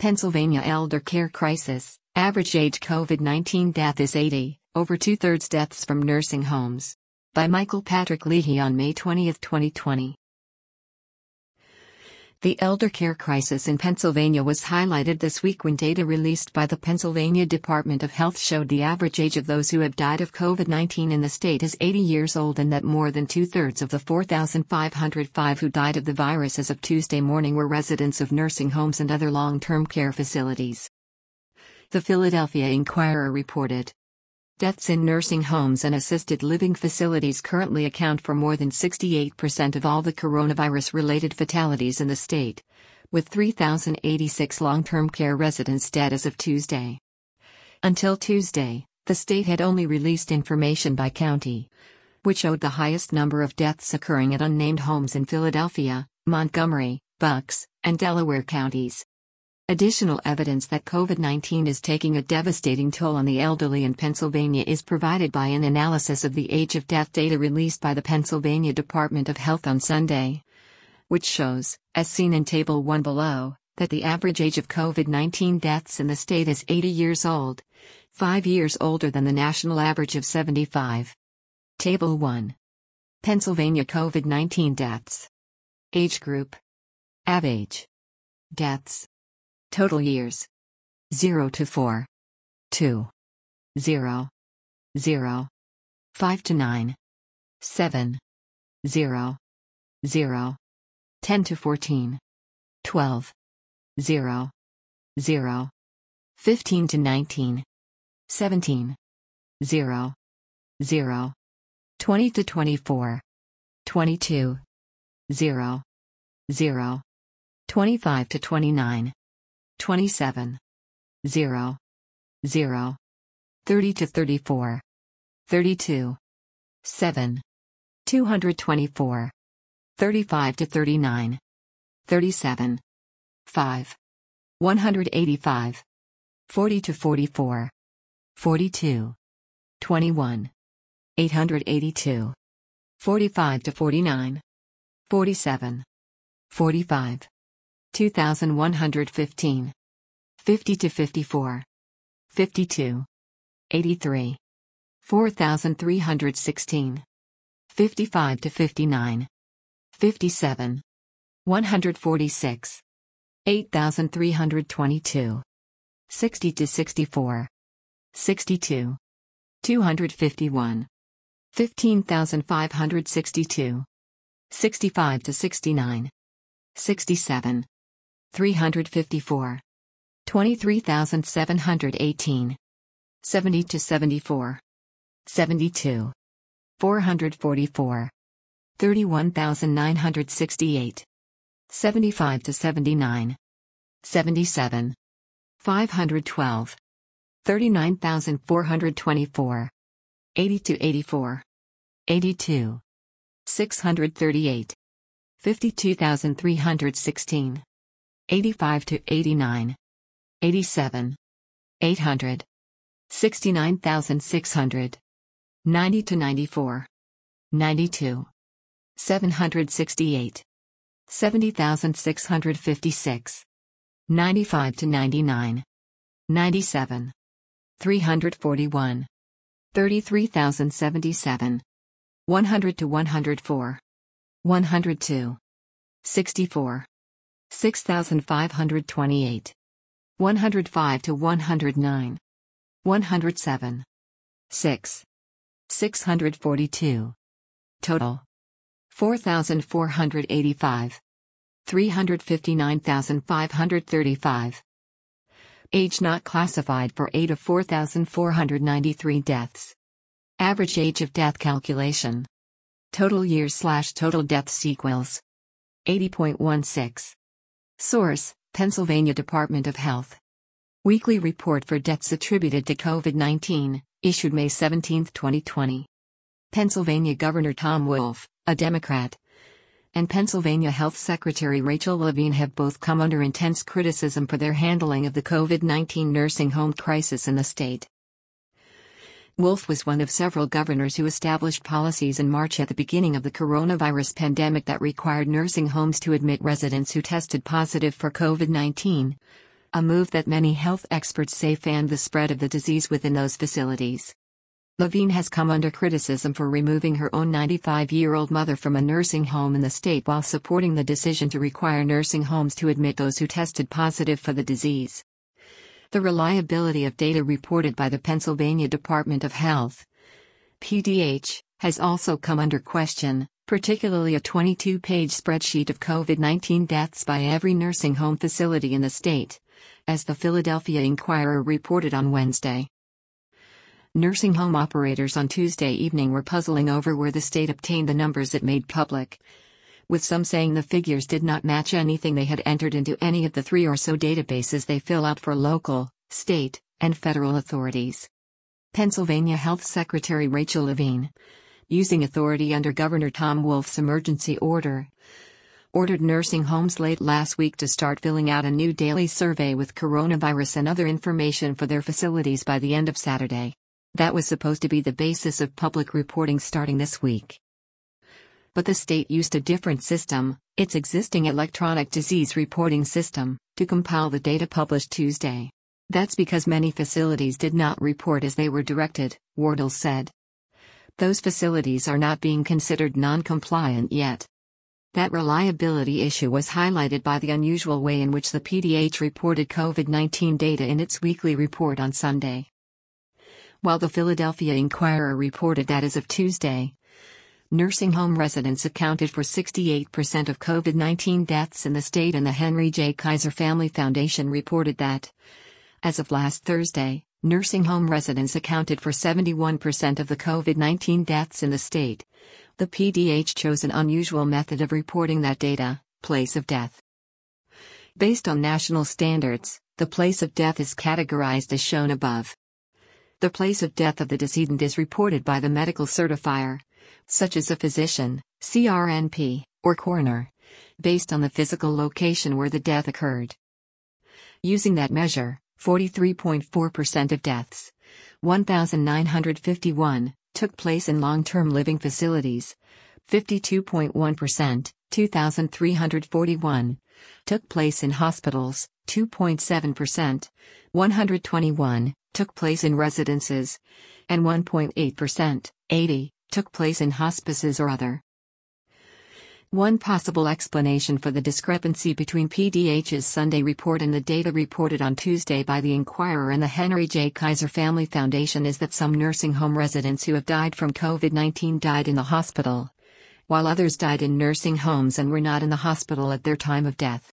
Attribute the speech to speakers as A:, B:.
A: Pennsylvania elder care crisis. Average age COVID-19 death is 80, over two-thirds deaths from nursing homes. By Michael Patrick Leahy on May 20, 2020. The elder care crisis in Pennsylvania was highlighted this week when data released by the Pennsylvania Department of Health showed the average age of those who have died of COVID-19 in the state is 80 years old, and that more than two-thirds of the 4,505 who died of the virus as of Tuesday morning were residents of nursing homes and other long-term care facilities. The Philadelphia Inquirer reported. Deaths in nursing homes and assisted living facilities currently account for more than 68% of all the coronavirus-related fatalities in the state, with 3,086 long-term care residents dead as of Tuesday. Until Tuesday, the state had only released information by county, which showed the highest number of deaths occurring at unnamed homes in Philadelphia, Montgomery, Bucks, and Delaware counties. Additional evidence that COVID-19 is taking a devastating toll on the elderly in Pennsylvania is provided by an analysis of the age of death data released by the Pennsylvania Department of Health on Sunday, which shows, as seen in Table 1 below, that the average age of COVID-19 deaths in the state is 80 years old, 5 years older than the national average of 75. Table 1. Pennsylvania COVID-19 deaths. Age group. Age. Deaths. Total years. 0 to 4. 2. 0. 0. 5 to 9. 7. 0. 0. 10 to 14. 12. 0. 0. 15 to 19. 17. 0. 0. 20 to 24. 22. 0. 0. 25 to 29. 27. 0. 0. 30 to 34. 32. 7. 224. 35 to 39. 37. 5. 185. 40 to 44. 42. 21. 882. 45 to 49. 47. 45. 2,115. 50 to 54. 52. 83. 4,316. 55 to 59. 57. 146. 8,322. 60 to 64. 62. 251. 15,562. 65 to 69. 67. 354. 23,718. 70 to 74. 72. 444. 31,968. 75 to 79. 77. 512. 39,424. 80 to 84. 82. 638. 52,316. 85 to 89. 87. 800. 69,600. 90 to 94. 92. 768. 70,656. 95 to 99. 97. 341. 33,077. 100 to 104. 102. 64. 6,528. 105 to 109. 107. 6. 642. Total. 4,485. 359,535. Age not classified for 8 of 4,493 deaths. Average age of death calculation. Total years/total deaths equals 80.16. Source: Pennsylvania Department of Health. Weekly report for deaths attributed to COVID-19, issued May 17, 2020. Pennsylvania Governor Tom Wolf, a Democrat, and Pennsylvania Health Secretary Rachel Levine have both come under intense criticism for their handling of the COVID-19 nursing home crisis in the state. Wolf was one of several governors who established policies in March at the beginning of the coronavirus pandemic that required nursing homes to admit residents who tested positive for COVID-19, a move that many health experts say fanned the spread of the disease within those facilities. Levine has come under criticism for removing her own 95-year-old mother from a nursing home in the state while supporting the decision to require nursing homes to admit those who tested positive for the disease. The reliability of data reported by the Pennsylvania Department of Health, PDH, has also come under question, particularly a 22-page spreadsheet of COVID-19 deaths by every nursing home facility in the state, as the Philadelphia Inquirer reported on Wednesday. Nursing home operators on Tuesday evening were puzzling over where the state obtained the numbers it made public, with some saying the figures did not match anything they had entered into any of the 3 or so databases they fill out for local, state, and federal authorities. Pennsylvania Health Secretary Rachel Levine, using authority under Governor Tom Wolf's emergency order, ordered nursing homes late last week to start filling out a new daily survey with coronavirus and other information for their facilities by the end of Saturday. That was supposed to be the basis of public reporting starting this week. But the state used a different system, its existing electronic disease reporting system, to compile the data published Tuesday. That's because many facilities did not report as they were directed, Wardle said. Those facilities are not being considered non-compliant yet. That reliability issue was highlighted by the unusual way in which the PDH reported COVID-19 data in its weekly report on Sunday. While the Philadelphia Inquirer reported that as of Tuesday, nursing home residents accounted for 68% of COVID-19 deaths in the state, and the Henry J. Kaiser Family Foundation reported that, as of last Thursday, nursing home residents accounted for 71% of the COVID-19 deaths in the state, the PDH chose an unusual method of reporting that data, place of death. Based on national standards, the place of death is categorized as shown above. The place of death of the decedent is reported by the medical certifier, such as a physician, CRNP, or coroner, based on the physical location where the death occurred. Using that measure, 43.4% of deaths, 1,951, took place in long-term living facilities, 52.1%, 2,341, took place in hospitals, 2.7%, 121, took place in residences, and 1.8%, 80, took place in hospices or other. One possible explanation for the discrepancy between PDH's Sunday report and the data reported on Tuesday by the Inquirer and the Henry J. Kaiser Family Foundation is that some nursing home residents who have died from COVID-19 died in the hospital, while others died in nursing homes and were not in the hospital at their time of death.